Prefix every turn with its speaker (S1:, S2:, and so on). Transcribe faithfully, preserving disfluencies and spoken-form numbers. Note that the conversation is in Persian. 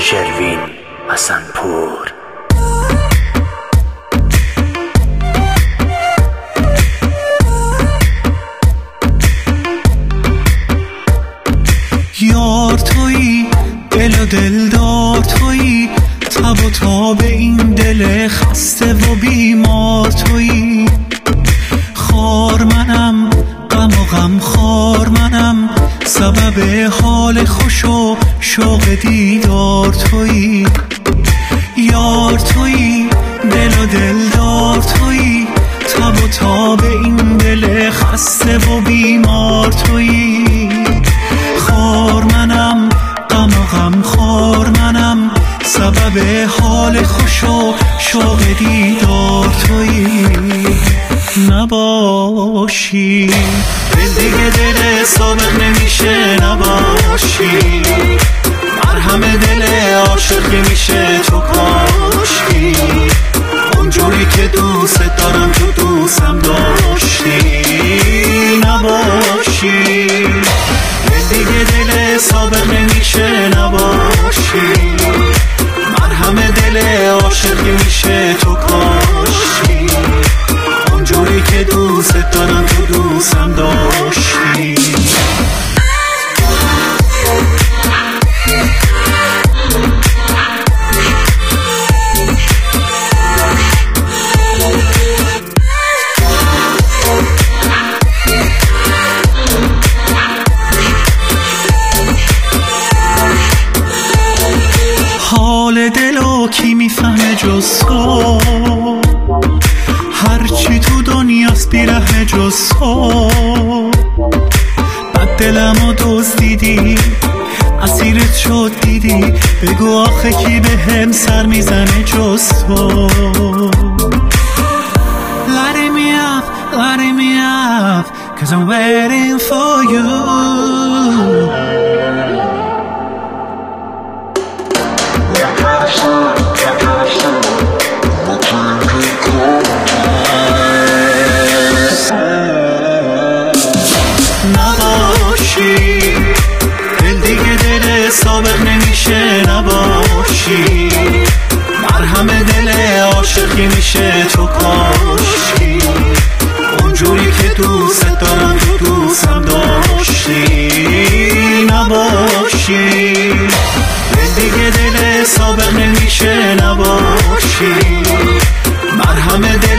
S1: شروین حسنپور.
S2: یار تویی، دل و دلدار تویی، تب و تاب این دل خسته و بیمار تویی. خار منم، غم و غم خار منم، سبب حال خوش و شوق دیدار تویی. یار تویی، دل و دلدار تویی، تب و تاب این دل خسته و بیمار تویی. خار منم، غم و غم خار منم، سبب حال خوش و شوق دیدار تویی. نباشی دل دیگه دل سابق نمیشه، نباشی مرهم دل عاشق میشه تو کاشی. اونجوری که دوست دارم تو دوستم داشتی. نباشی دل دیگه دل سابق نمیشه، نباشی مرهم دل عاشق میشه تو کاشی. اونجوری که دوست دارم تو دوستم داشتی. حال دلو کی میفهمه جز تو، هرچی تو دنیاست بیره جز تو. بد دلمو دزدیدی، اسیرت شد دیدی، بگو آخه کی به هم سر میزنه جز تو. Lighting me up, lighting me up, cause I'm waiting for you. نباشی دل دیگه دل سابق نمیشه، نباشی مرهم دل عاشقی میشه تو کاشی. اونجوری که دوست دارم تو دوستم داشتی. نباشی دل دیگه دل سابق نمیشه، نباشی مرهم دل